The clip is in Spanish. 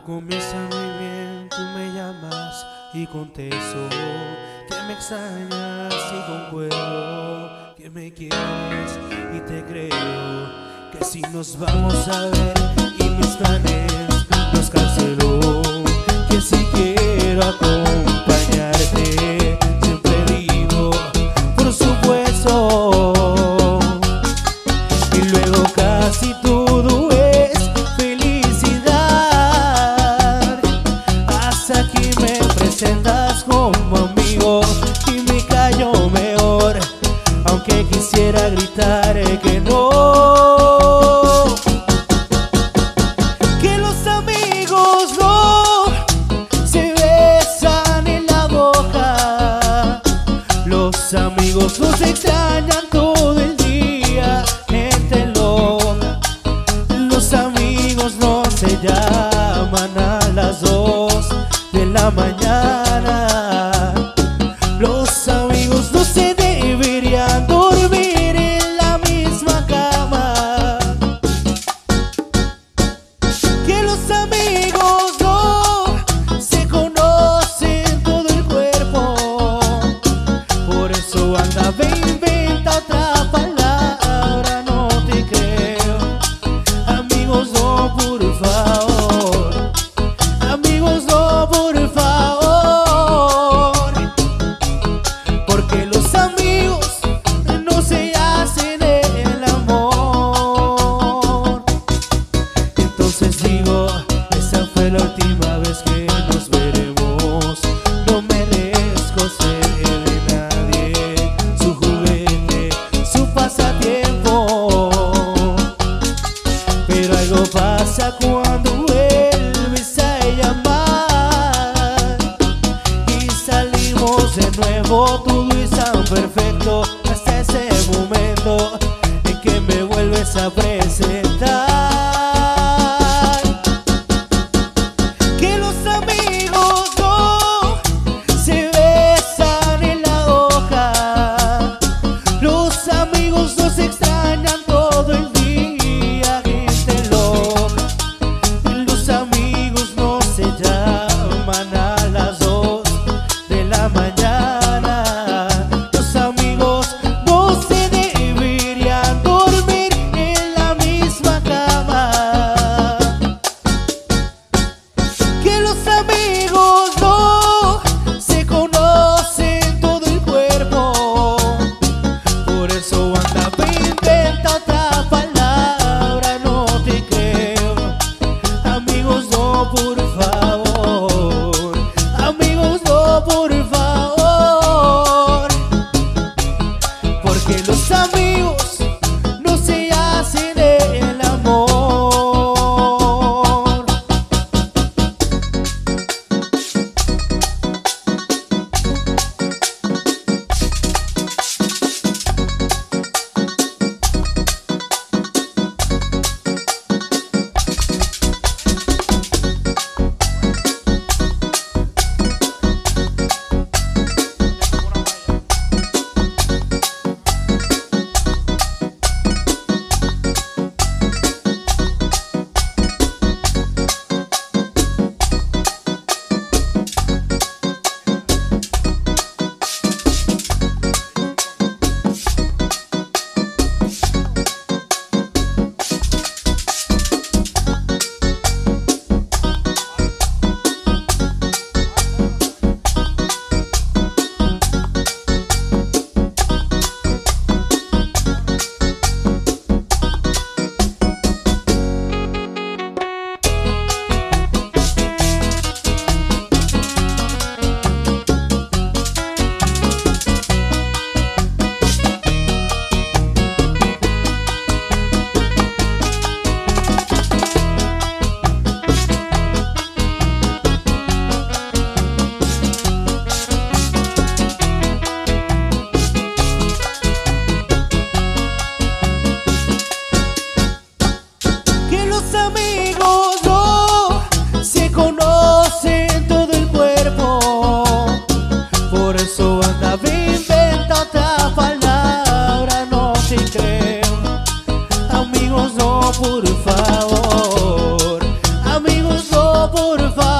Todo comienza muy bien, tú me llamas y contesto que me extrañas y concuerdo que me quieres y te creo que si nos vamos a ver y mis planes los canceló, que si quiero acompañarte siempre digo por supuesto y luego casi todo es felicidad hasta que me presentas como amigo y me callo mejor aunque quisiera gritar que no, que los amigos no se besan en la boca, los amigos no se extrañan todo el día, gente loca, los amigos no se llaman a las 2 de la mañana, los amigos no se deberían dormir en la misma cama, que los amigos no se conocen todo el cuerpo, por eso anda ve inventa otra palabra, no te creo, amigos no por favor, amigos no por favor, porque los amigos no se hacen el amor. Entonces digo, esa fue la última vez que nos veremos, no merezco ser de nadie, su juguete, su pasatiempo, pero algo pasa cuando vuelves a llamar y salimos de nuevo, todo es tan perfecto hasta ese momento en que me vuelves a presentar, que los amigos no se besan en la boca, los amigos no se extrañan todo el día, gente loca, los amigos no se llaman a las 2 de la mañana, los amigos no se deberían dormir en la misma por favor.